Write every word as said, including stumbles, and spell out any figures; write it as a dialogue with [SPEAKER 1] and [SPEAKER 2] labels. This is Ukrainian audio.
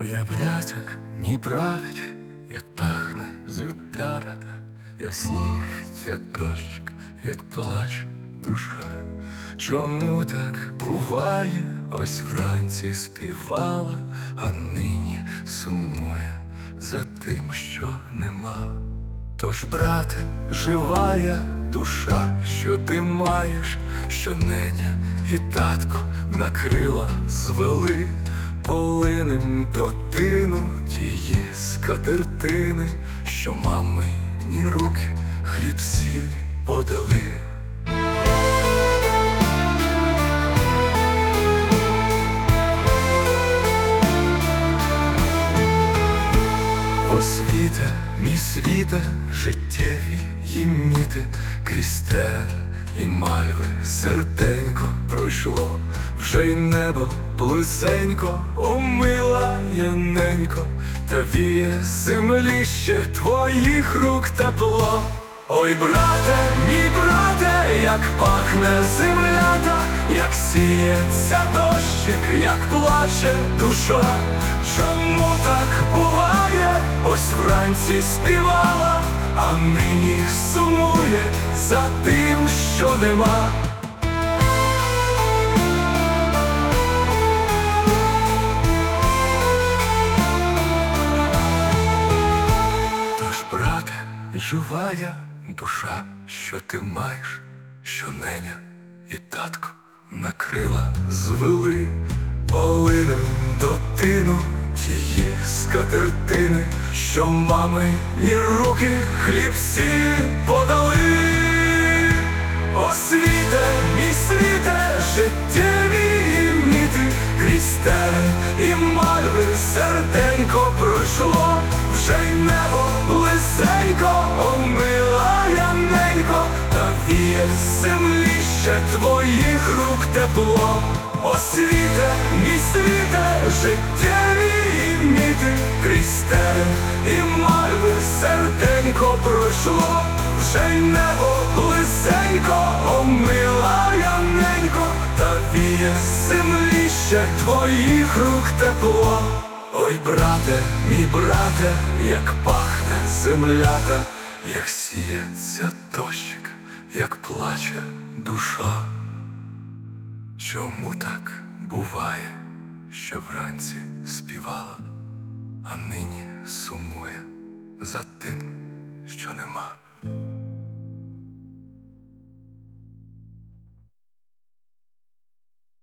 [SPEAKER 1] Я бляток не править, як пахне земля, як сніг, як дощик, як плач душа. Чому так буває? Ось вранці співала, а нині сумує за тим, що нема. Тож, брате, живая душа, що ти маєш, що неня і татко на крила звели, полинем дитину тії скатертини, що мамині руки хліб сіль подали. Освіта, мій світе, життєві їміти, крізь те і мальви серденько пройшло, вже й небо близенько омила яненько, та віє землі ще твоїх рук тепло. Ой, брате, мій брате, як пахне землята, як сіється дощик, як плаче душа. Чому так буває? Ось вранці співала, а нині сумує за тим, що нема. Тож, брате, живая душа, що ти маєш, що неня і татко на крила звели, полинем дитину тії скатертини, що мамині руки хліб сіль подали. Освіте, мій світе, життєві міти, крізь те і мальви серденько пройшло, вже й небо близенько омила яненько, та віє з землі ще твоїх рук тепло. Освіте, мій світе, життєві міти, крізь те і мальви серденько пройшло, вже й небо близенько омила яненько, та віє з землі ще твоїх рук тепло. Ой, брате, мій брате, як пахне землята, як сіється дощик, як плаче душа. Чому так буває, що вранці співала, а нині сумує за тим, що нема?